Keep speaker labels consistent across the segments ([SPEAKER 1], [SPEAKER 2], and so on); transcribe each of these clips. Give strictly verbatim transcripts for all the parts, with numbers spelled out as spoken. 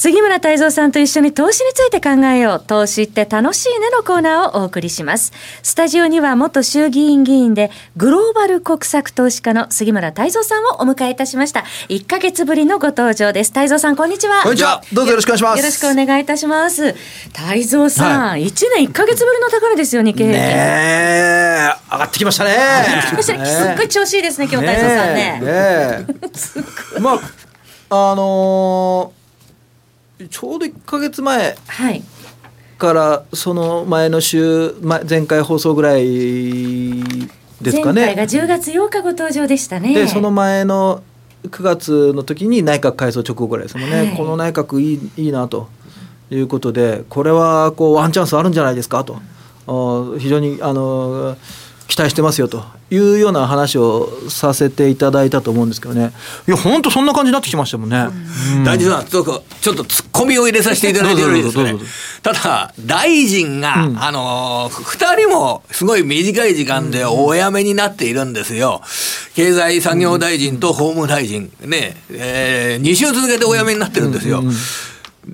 [SPEAKER 1] 杉村太蔵さんと一緒に投資について考えよう、投資って楽しいねのコーナーをお送りします。スタジオには元衆議院議員でグローバル国策投資家の杉村太蔵さんをお迎えいたしました。いっかげつぶりのご登場です。太蔵さん、こんにちは。
[SPEAKER 2] こんにちは、どうぞよろしくお願いします。
[SPEAKER 1] よろしくお願いいたします。太蔵さん、はい、いちねんいっかげつぶりの高値ですよ、日経平均。
[SPEAKER 2] ねえ、上がってきましたね。
[SPEAKER 1] すっごい調子いいですね、今日太蔵さんね。
[SPEAKER 2] ねえまああのーちょうどいっかげつまえからその前の週、前回放送ぐらいですかね。
[SPEAKER 1] 前回がじゅうがつようかご登場でしたね。
[SPEAKER 2] でその前のくがつの時に内閣改造直後ぐらいですもんね、はい、この内閣いい、いいなということで、これはこうワンチャンスあるんじゃないですかと、非常にあの期待してますよというような話をさせていただいたと思うんですけどね。いや本当そんな感じになってきましたもんね。
[SPEAKER 3] 大臣さん、ちょっとツッコミを入れさせていただいてよろしいですかね。ただ大臣が、うん、あのふたりもすごい短い時間でお辞めになっているんですよ。経済産業大臣と法務大臣ね、えー、に週続けてお辞めになってるんですよ。うんうんうん、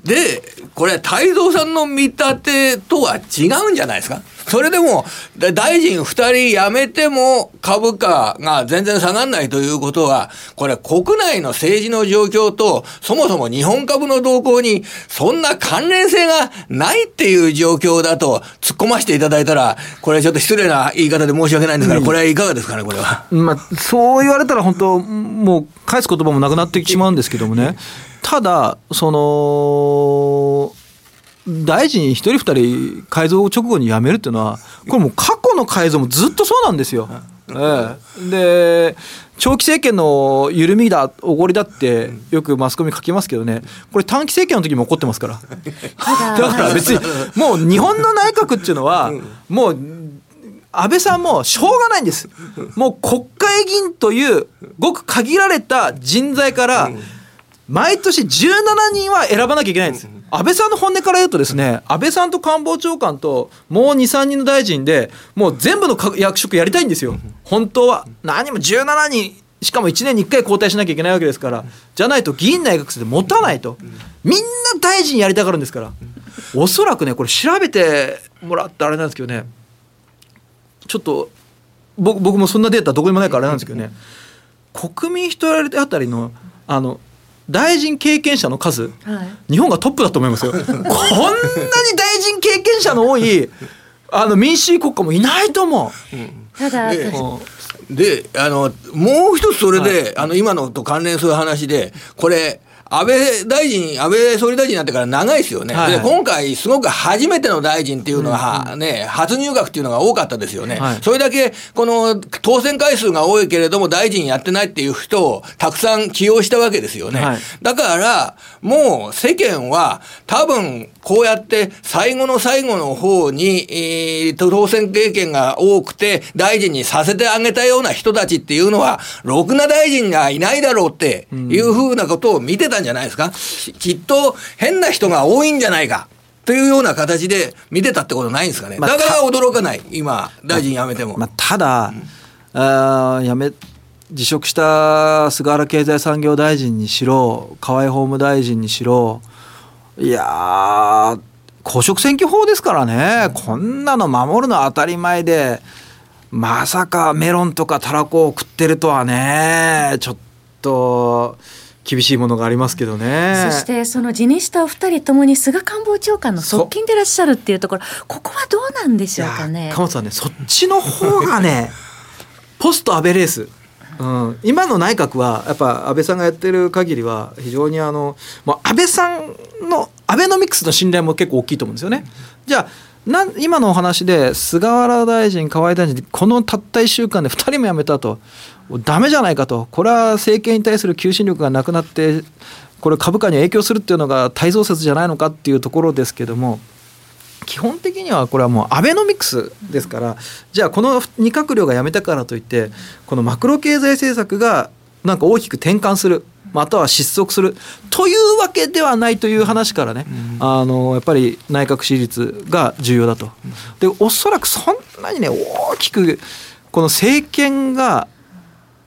[SPEAKER 3] でこれ太蔵さんの見立てとは違うんじゃないですか。それでも大臣ふたり辞めても株価が全然下がらないということは、これ国内の政治の状況とそもそも日本株の動向にそんな関連性がないっていう状況だと突っ込ませていただいたら、これちょっと失礼な言い方で申し訳ないんですが、これはいかがですかね。これは、
[SPEAKER 2] まあ、そう言われたら本当もう返す言葉もなくなってしまうんですけどもね。ただその大臣一人二人改造直後に辞めるっていうのは、これもう過去の改造もずっとそうなんですよ。ええ、で長期政権の緩みだおごりだってよくマスコミ書きますけどね、これ短期政権の時も起こってますから。だから別にもう日本の内閣っていうのはもう安倍さんもしょうがないんです。もう国会議員というごく限られた人材から毎年じゅうななにんは選ばなきゃいけないんです。安倍さんの本音から言うとですね、安倍さんと官房長官ともう にさんにんの大臣でもう全部の役職やりたいんですよ。本当は何もじゅうななにん、しかもいちねんにいっかい交代しなきゃいけないわけですから、じゃないと議員内閣制で持たないと。みんな大臣やりたがるんですから。おそらくね、これ調べてもらったあれなんですけどね、ちょっと 僕, 僕もそんなデータどこにもないからあれなんですけどね、国民一人当たりのあの大臣経験者の数、はい、日本がトップだと思いますよ。こんなに大臣経験者の多いあの民主主義国家もいないと思う。うん、
[SPEAKER 1] ただ
[SPEAKER 3] で、であのもう一つそれで、はい、あの今のと関連する話で、これ安倍大臣、安倍総理大臣になってから長いですよね。はい、で今回すごく初めての大臣っていうのはね、うん、初入閣っていうのが多かったですよね。はい、それだけこの当選回数が多いけれども大臣やってないっていう人をたくさん起用したわけですよね。はい、だからもう世間は多分こうやって最後の最後の方に、えー、当選経験が多くて大臣にさせてあげたような人たちっていうのはろくな大臣がいないだろうっていうふうなことを見てたんじゃないですか。きっと変な人が多いんじゃないかというような形で見てたってことないんですかね。だから驚かない、今大臣辞めても。
[SPEAKER 2] まあ、ただ、うん、あ辞め辞職した菅原経済産業大臣にしろ河合法務大臣にしろ、いやー公職選挙法ですからね、うん、こんなの守るのは当たり前で、まさかメロンとかたらこを食ってるとはね、ちょっと厳しいものがありますけどね。
[SPEAKER 1] そしてその辞任したお二人ともに菅官房長官の側近でいらっしゃるっていうところ、ここはどうなんでしょうかね。
[SPEAKER 2] 鎌田さんね、そっちの方がねポスト安倍レース、うん、今の内閣はやっぱ安倍さんがやってる限りは非常にあの、まあ、安倍さんのアベノミクスの信頼も結構大きいと思うんですよね。じゃあな今のお話で菅原大臣河合大臣このたったいっしゅうかんでふたりも辞めたとダメじゃないかと、これは政権に対する求心力がなくなってこれ株価に影響するっていうのが太蔵説じゃないのかっていうところですけども、基本的にはこれはもうアベノミクスですから、じゃあこのに閣僚が辞めたからといってこのマクロ経済政策がなんか大きく転換するまたは失速するというわけではないという話からね、うん、あのやっぱり内閣支持率が重要だと。でおそらくそんなにね大きくこの政権が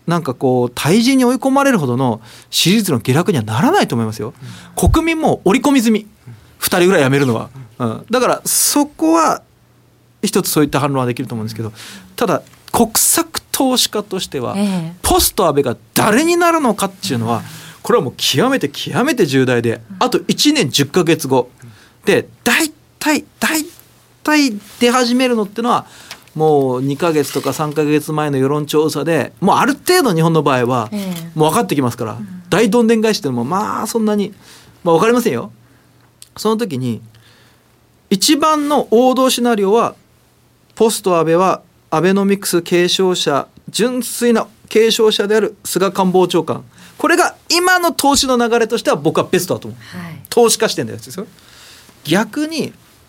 [SPEAKER 2] なんかこう退陣に追い込まれるほどの支持率の下落にはならないと思いますよ。国民も織り込み済み、ふたりぐらい辞めるのは、うん、だからそこは一つそういった反論はできると思うんですけど、ただ国策投資家としては、ええ、ポスト安倍が誰になるのかっていうのはこれはもう極めて極めて重大で、あといちねんじゅっかげつごで大体大体出始めるのってのはもうにかげつとかさんかげつまえの世論調査でもうある程度日本の場合はもう分かってきますから、大どんでん返しっていうのもまあそんなに、まあ、分かりませんよ。その時に一番の王道シナリオはポスト安倍はアベノミクス継承者、純粋な継承者である菅官房長官、これが今の投資の流れとしては僕はベストだと思う、はい、投資家視点のやつですよ。逆に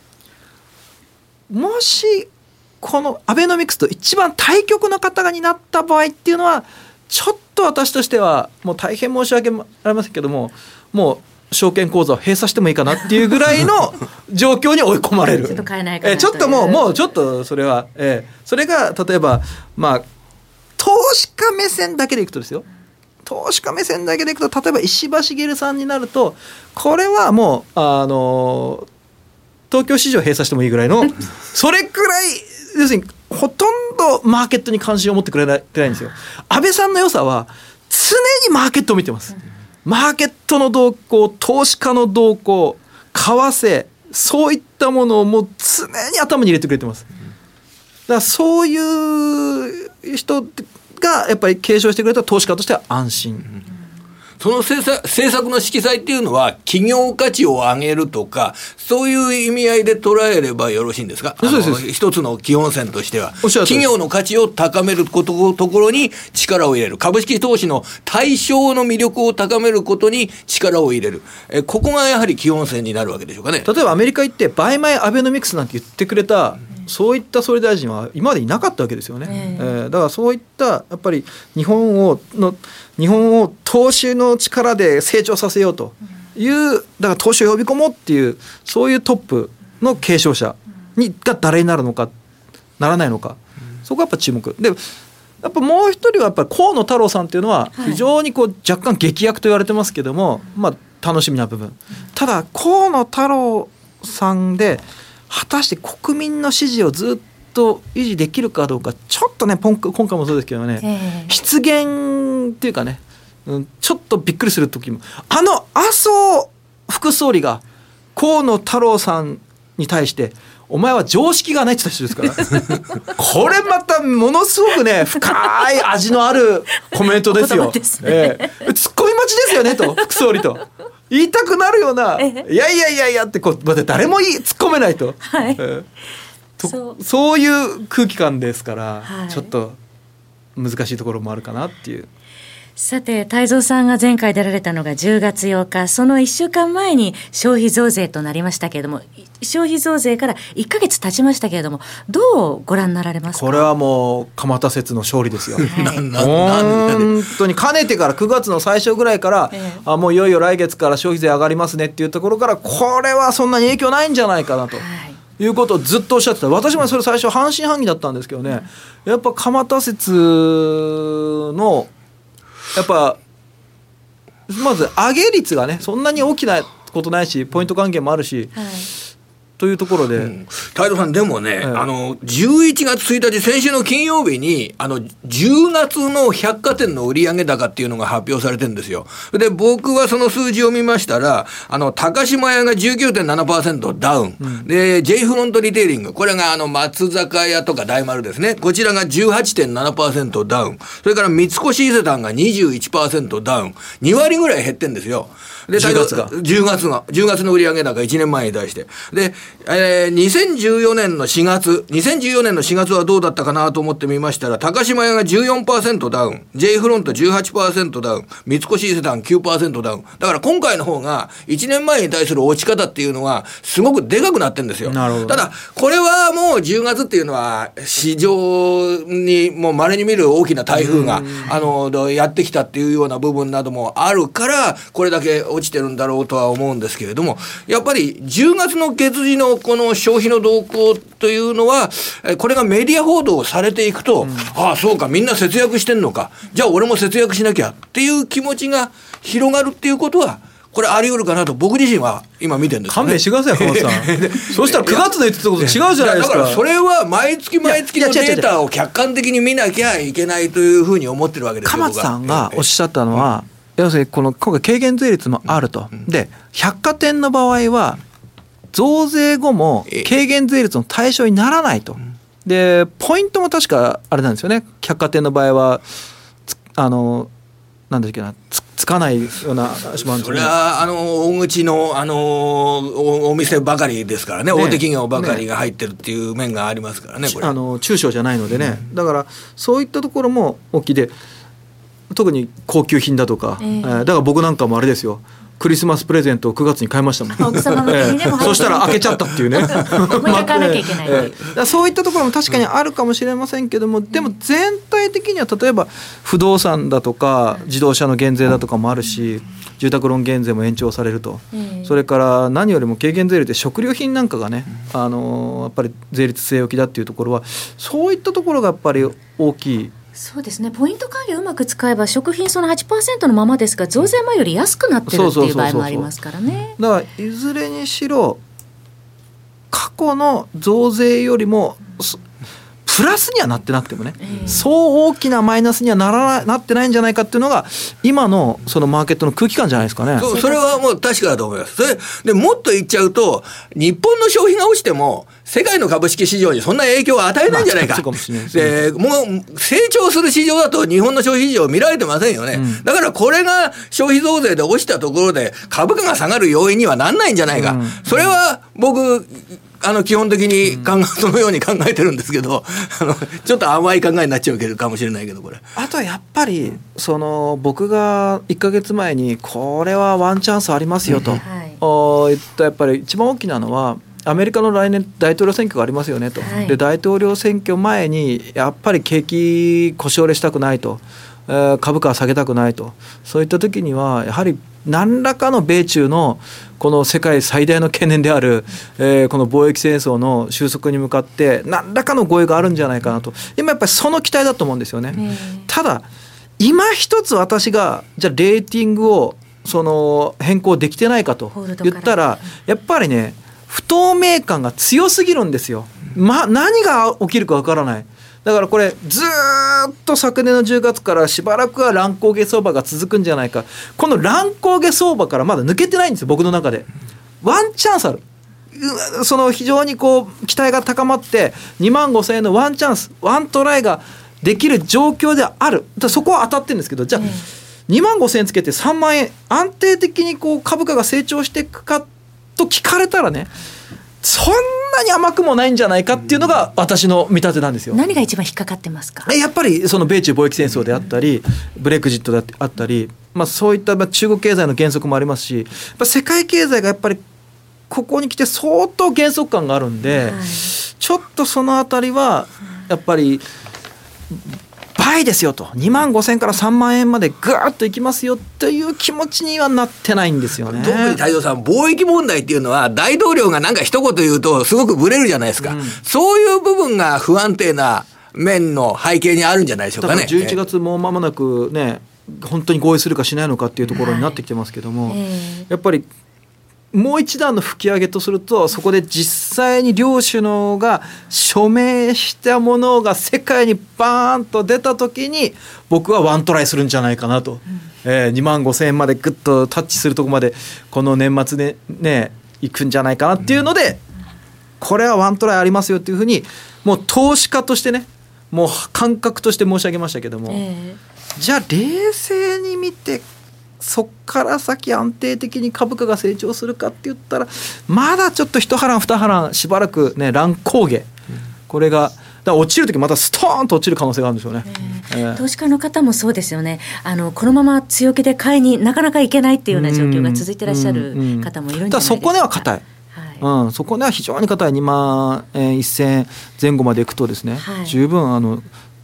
[SPEAKER 2] もしこのアベノミクスと一番対極の方がになった場合っていうのはちょっと私としてはもう大変申し訳ありませんけども、もう証券口座を閉鎖してもいいかなっていうぐらいの状況に追い込まれる
[SPEAKER 1] ちょっと買えないかな
[SPEAKER 2] えちょっともうもうちょっとそれは、えー、それが例えばまあ投資家目線だけでいくとですよ、投資家目線だけでいくと例えば石破茂さんになるとこれはもうあの東京市場閉鎖してもいいぐらいのそれくらい要するにほとんどマーケットに関心を持ってくれないんですよ。安倍さんの良さは常にマーケットを見てます。マーケットの動向、投資家の動向、為替、そういったものをもう常に頭に入れてくれてます。だからそういう人がやっぱり継承してくれた投資家としては安心。
[SPEAKER 3] その政策、政策の色彩っていうのは企業価値を上げるとかそういう意味合いで捉えればよろしいんですか。
[SPEAKER 2] そうです。
[SPEAKER 3] 一つの基本線としては企業の価値を高めることところに力を入れる、株式投資の対象の魅力を高めることに力を入れる、えここがやはり基本線になるわけでしょうかね。
[SPEAKER 2] 例えばアメリカ行ってバイマイアベノミクスなんて言ってくれたそういった総理大臣は今までいなかったわけですよね、えーえー、だからそういったやっぱり日本をの日本を投資の力で成長させようという、だから投資を呼び込もうっていうそういうトップの継承者にが誰になるのかならないのか、そこはやっぱ注目で、やっぱもう一人はやっぱり河野太郎さんっていうのは非常にこう若干劇薬と言われてますけども、まあ楽しみな部分、ただ河野太郎さんで果たして国民の支持をずっと維持できるかどうか、ちょっとね今回もそうですけどね、えー、失言っていうかね、うん、ちょっとびっくりする時も、あの麻生副総理が河野太郎さんに対してお前は常識がないって言った人ですからこれまたものすごくね深い味のあるコメントですよ
[SPEAKER 1] ですね、
[SPEAKER 2] えー、ツッコミ待ちですよねと副総理と言いたくなるような、いやいやいやいやってこうまた誰もいい突っ込めないと、はい、えー、とそう、そういう空気感ですから、はい、ちょっと難しいところもあるかなっていう。
[SPEAKER 1] さて太蔵さんが前回出られたのがじゅうがつようか、そのいっしゅうかんまえに消費増税となりましたけれども、消費増税からいっかげつ経ちましたけれども、どうご覧になられますか。
[SPEAKER 2] これはもう蒲田説の勝利ですよ、はい、本当にかねてからくがつの最初ぐらいから、えー、あもういよいよ来月から消費税上がりますねっていうところから、これはそんなに影響ないんじゃないかなと、はい、いうことをずっとおっしゃってた。私もそれ最初半信半疑だったんですけどね、うん、やっぱ蒲田説のやっぱまず上げ率がねそんなに大きなことないし、ポイント還元もあるし、はい、というところで、うん、
[SPEAKER 3] 太蔵さんでもね、はい、あのじゅういちがつついたち先週の金曜日にあのじゅうがつの百貨店の売上高っていうのが発表されてるんですよ。で僕はその数字を見ましたら、あの高島屋が じゅうきゅうてんななパーセント ダウン、うん、で J フロントリテイリング、これがあの松坂屋とか大丸ですね、こちらが じゅうはちてんななパーセント ダウン、それから三越伊勢丹が にじゅういちパーセント ダウン、にわりぐらい減ってんですよ。で
[SPEAKER 2] じゅうがつが
[SPEAKER 3] じゅうがつがじゅうがつの売上高いちねんまえに対してで、えー、にせんじゅうよねんのしがつにせんじゅうよねんのしがつはどうだったかなと思ってみましたら、高島屋が じゅうよんパーセント ダウン、 J フロント じゅうはちパーセント ダウン、三越伊勢丹 きゅうパーセント ダウン。だから今回の方がいちねんまえに対する落ち方っていうのはすごくでかくなってるんですよ。
[SPEAKER 2] なるほど。
[SPEAKER 3] ただこれはもうじゅうがつっていうのは市場にもう稀に見る大きな台風があのやってきたっていうような部分などもあるから、これだけ落落ちてるんだろうとは思うんですけれども、やっぱりじゅうがつの月次のこの消費の動向というのは、これがメディア報道されていくと、うん、ああそうか、みんな節約してんのか、じゃあ俺も節約しなきゃっていう気持ちが広がるっていうことは、これあり得るかなと僕自身は今見てるんですよね。
[SPEAKER 2] 勘弁してください鎌田さんそうしたらくがつで言ってたこと違うじゃないですか。
[SPEAKER 3] だからそれは毎月毎月のデータを客観的に見なきゃいけないというふうに思ってるわけですよ。
[SPEAKER 2] 鎌田さんがおっしゃったのは、うん、要するにこの今回軽減税率もあると、うん、で百貨店の場合は増税後も軽減税率の対象にならないと、うん、でポイントも確かあれなんですよね。百貨店の場合はあのなんだっけな つ, つかないような島なんですよね。
[SPEAKER 3] それはあの大口の、あの お, お店ばかりですからね、ね、大手企業ばかりが入ってるっていう面がありますからね、これ
[SPEAKER 2] あの中小じゃないのでね、うん、だからそういったところも大きいで、特に高級品だとか、えーえー、だから僕なんかもあれですよ、クリスマスプレゼントをくがつに買いましたもん。
[SPEAKER 1] 奥様向けにでも入ってる、
[SPEAKER 2] そしたら開けちゃったっていうね
[SPEAKER 1] 思い描かなきゃいけない、え
[SPEAKER 2] え、そういったところも確かにあるかもしれませんけども、でも全体的には例えば不動産だとか自動車の減税だとかもあるし、住宅ローン減税も延長されると、それから何よりも軽減税率で食料品なんかがね、あのやっぱり税率据え置きだっていうところは、そういったところがやっぱり大きい。
[SPEAKER 1] そうですね、ポイント還元をうまく使えば食品その はちパーセント のままですが、増税前より安くなってるっていう場合もありますからね。
[SPEAKER 2] だからいずれにしろ過去の増税よりもプラスにはなってなくてもね、えー、そう大きなマイナスにはならなってないんじゃないかっていうのが今のそのマーケットの空気感じゃないですかね。
[SPEAKER 3] そ, それはもう確かだと思います。それでもっと言っちゃうと、日本の消費が落ちても世界の株式市場にそんな影響を与えないんじゃないか、まあ、そうかもしれないですね。でもう成長する市場だと日本の消費市場見られてませんよね、うん、だからこれが消費増税で落ちたところで株価が下がる要因にはなんないんじゃないか、うん、それは僕あの基本的に考え、うん、そのように考えてるんですけど、あのちょっと甘い考えになっちゃうかもしれないけど、これ
[SPEAKER 2] あとはやっぱりその僕がいっかげつまえにこれはワンチャンスありますよと、うん、はい、言ったやっぱり一番大きなのはアメリカの来年大統領選挙がありますよねと、はい、で大統領選挙前にやっぱり景気腰折れしたくないと、えー、株価は下げたくないと、そういった時にはやはり何らかの米中のこの世界最大の懸念である、えー、この貿易戦争の収束に向かって何らかの合意があるんじゃないかなと、今やっぱりその期待だと思うんですよね、うん、ただ今一つ私がじゃあレーティングをその変更できてないかと言ったら、やっぱりね不透明感が強すぎるんですよ、ま、何が起きるかわからない。だからこれずっと昨年のじゅうがつからしばらくは乱高下相場が続くんじゃないか、この乱高下相場からまだ抜けてないんですよ僕の中で。ワンチャンスある、その非常にこう期待が高まってにまんごせんえんのワンチャンスワントライができる状況である。だそこは当たってるんですけど、じゃあにまんごせんえんつけてさんまんえん安定的にこう株価が成長していくかと聞かれたらね、そんなに甘くもないんじゃないかっていうのが私の見立てなんですよ。
[SPEAKER 1] 何が一番引っかかってますか。
[SPEAKER 2] やっぱりその米中貿易戦争であったりブレグジットであったり、まあ、そういった中国経済の減速もありますし、やっぱ世界経済がやっぱりここに来て相当減速感があるんで、はい、ちょっとそのあたりはやっぱり倍ですよと、にまんごせんからさんまんえんまでぐーっといきますよという気持ちにはなってないんですよね。
[SPEAKER 3] 特に太蔵さん、貿易問題っていうのは大統領がなんか一言言うとすごくブレるじゃないですか、うん、そういう部分が不安定な面の背景にあるんじゃないでしょうかね。だから
[SPEAKER 2] じゅういちがつもう間もなくね、本当に合意するかしないのかっていうところになってきてますけども、はい、やっぱりもう一段の吹き上げとすると、そこで実際に両首脳が署名したものが世界にバーンと出た時に僕はワントライするんじゃないかなと、うんえー、にまんごせんえんまでグッとタッチするところまでこの年末でね行くんじゃないかなっていうので、これはワントライありますよっていうふうにもう投資家としてね、もう感覚として申し上げましたけども、えー、じゃあ冷静に見てそっから先安定的に株価が成長するかって言ったら、まだちょっと一波乱二波乱しばらくね乱高下、これがだから落ちるときまたストーンと落ちる可能性があるんでしょうね、
[SPEAKER 1] えーえー、投資家の方もそうですよね。あのこのまま強気で買いになかなかいけないっていうような状況が続いていらっしゃる方もいるんじゃないですか。だから
[SPEAKER 2] そこでは硬い、はいうん、そこでは非常に硬いにまんせんえん前後までいくとですね、はい、十分あの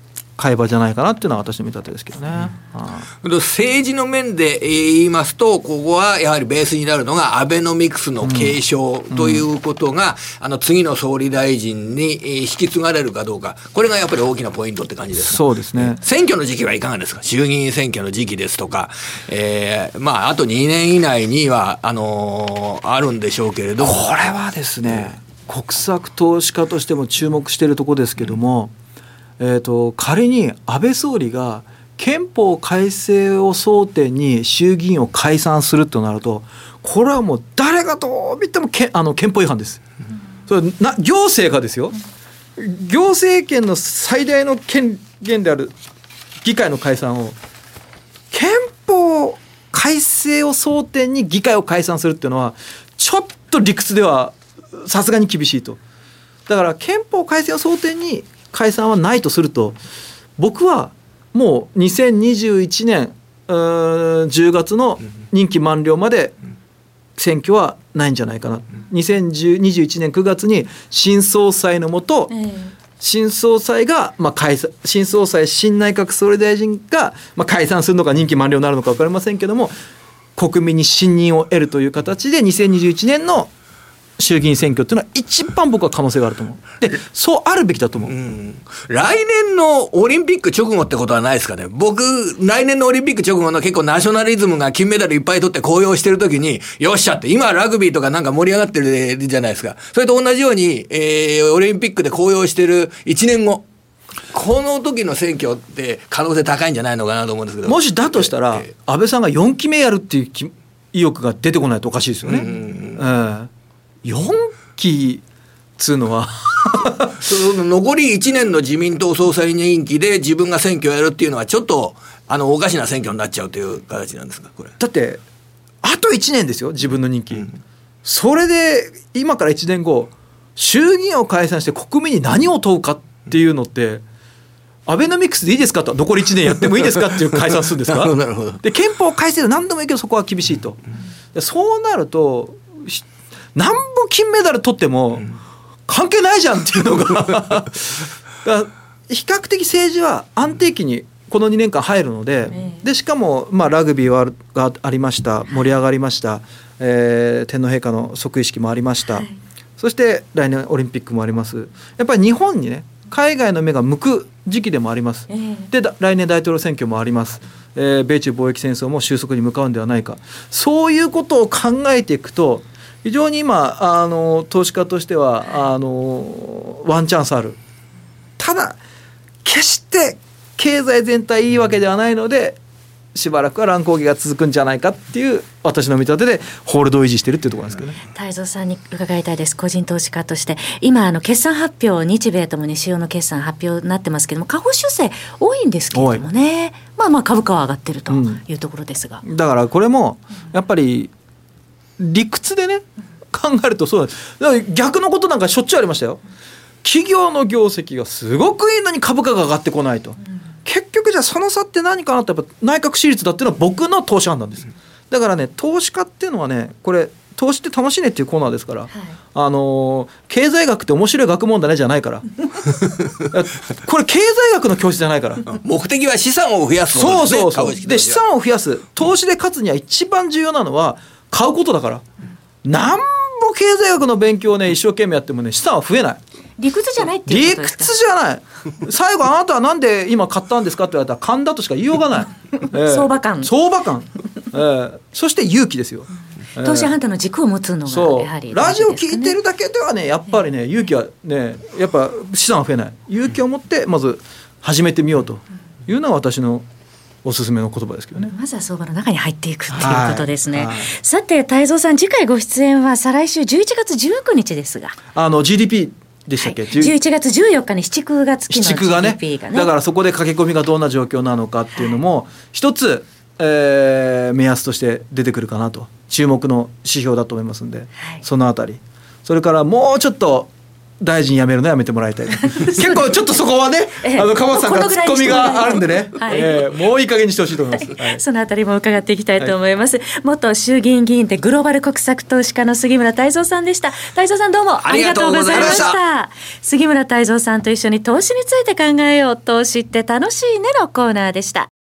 [SPEAKER 2] 会話じゃないかなっていうのは私の見立てですけどね、
[SPEAKER 3] うん、政治の面で言いますとここはやはりベースになるのがアベノミクスの継承ということが、うん、あの次の総理大臣に引き継がれるかどうか、これがやっぱり大きなポイントって感じですか。
[SPEAKER 2] そうですね。
[SPEAKER 3] 選挙の時期はいかがですか。衆議院選挙の時期ですとか、えー、まああとにねん以内にはあのー、あるんでしょうけれども、
[SPEAKER 2] これはですね、うん、国策投資家としても注目しているところですけども、えーと、仮に安倍総理が憲法改正を争点に衆議院を解散するとなると、これはもう誰がどう見てもけあの憲法違反です、うん、それな行政がですよ、行政権の最大の権限である議会の解散を、憲法改正を争点に議会を解散するっていうのはちょっと理屈ではさすがに厳しいと。だから憲法改正を争点に解散はないとすると、僕はもうにせんにじゅういちねんじゅうがつの任期満了まで選挙はないんじゃないかな。にせんにじゅういちねんくがつに新総裁のもと、新総裁がまあ解散、新総裁新内閣総理大臣がまあ解散するのか任期満了になるのか分かりませんけども、国民に信任を得るという形でにせんにじゅういちねんの衆議院選挙っていうのは一番僕は可能性があると思う。で、そうあるべきだと思う、うん、
[SPEAKER 3] 来年のオリンピック直後ってことはないですかね。僕来年のオリンピック直後の結構ナショナリズムが金メダルいっぱい取って高揚してる時に、よっしゃって、今ラグビーとかなんか盛り上がってるじゃないですか。それと同じように、えー、オリンピックで高揚してるいちねんご、この時の選挙って可能性高いんじゃないのかなと思うんですけど、
[SPEAKER 2] もしだとしたら、えー、安倍さんがよんきめやるっていう意欲が出てこないとおかしいですよね、うんうんうん、えーよんきつうのは
[SPEAKER 3] その残りいちねんの自民党総裁任期で自分が選挙をやるっていうのはちょっとあのおかしな選挙になっちゃうという形なんですか。これ
[SPEAKER 2] だってあといちねんですよ、自分の任期、うん、それで今からいちねんご衆議院を解散して国民に何を問うかっていうのって、アベノミクスでいいですかと、残りいちねんやってもいいですかっていう解散するんですかなるほど。で憲法改正で何でもいいけどそこは厳しいと、うん、そうなると何本金メダル取っても関係ないじゃんっていうのがだから比較的政治は安定期にこのにねんかん入るので、でしかもまあラグビーはがありました、盛り上がりました、えー、天皇陛下の即位式もありました、はい、そして来年オリンピックもあります。やっぱり日本にね海外の目が向く時期でもあります、えー、で来年大統領選挙もあります、えー、米中貿易戦争も収束に向かうんではないか、そういうことを考えていくと非常に今あの投資家としてはあのワンチャンスある。ただ決して経済全体いいわけではないので、しばらくは乱高下が続くんじゃないかっていう私の見立てでホールドを維持しているっていうところなんですけどね。
[SPEAKER 1] 太蔵さんに伺いたいです。個人投資家として今あの決算発表、日米ともに主要の決算発表になってますけども、下方修正多いんですけれどもね、まあまあ株価は上がってるというところですが、
[SPEAKER 2] うん、だからこれもやっぱり理屈でね考えるとそうなんです。だから逆のことなんかしょっちゅうありましたよ。企業の業績がすごくいいのに株価が上がってこないと、うん、結局じゃあその差って何かなって、やっぱ内閣支持率だっていうのは僕の投資判断です。だからね、投資家っていうのはね、これ投資って楽しいねっていうコーナーですから、はい、あのー、経済学って面白い学問だねじゃないからこれ経済学の教室じゃないから
[SPEAKER 3] 目的は資産を増やすことですね。
[SPEAKER 2] そうそうそう。で資産を増やす、投資で勝つには一番重要なのは買うことだから、なんぼ経済学の勉強をね一生懸命やってもね資産は増えない。
[SPEAKER 1] 理屈じゃないっていうことですか。
[SPEAKER 2] 理屈じゃない。最後あなたはなんで今買ったんですかって言われたら勘だとしか言いようがない、えー、
[SPEAKER 1] 相場感
[SPEAKER 2] 相場感、えー、そして勇気ですよ、
[SPEAKER 1] えー、投資判断の軸を持つのがやはり、ね、
[SPEAKER 2] ラジオ聞いてるだけではねやっぱりね勇気はねやっぱ資産は増えない。勇気を持ってまず始めてみようというのは私のおすすめの言葉ですけどね。
[SPEAKER 1] まずは相場の中に入っていくっていうことですね、はいはい、さて太蔵さん、次回ご出演は再来週じゅういちがつじゅうくにちですが、
[SPEAKER 2] あの ジーディーピーでしたっけ、はい、
[SPEAKER 1] じゅういちがつじゅうよっかに七空が月の ジーディーピー がね、
[SPEAKER 2] だからそこで駆け込みがどんな状況なのかっていうのも一つ、えー、目安として出てくるかなと、注目の指標だと思いますんで、はい、そのあたり、それからもうちょっと大臣辞めるのやめてもらいたい結構ちょっとそこはね、
[SPEAKER 1] ええ、
[SPEAKER 2] あの鎌田さんからツッコミがあるんでね、
[SPEAKER 1] はい、
[SPEAKER 2] えー、もういい加減にしてほしいと思います、はい、
[SPEAKER 1] そのあたりも伺っていきたいと思います、はい、元衆議院議員でグローバル国策投資家の杉村太蔵さんでした。太蔵さんどうもありがとうございました。杉村太蔵さんと一緒に投資について考えよう、投資って楽しいねのコーナーでした。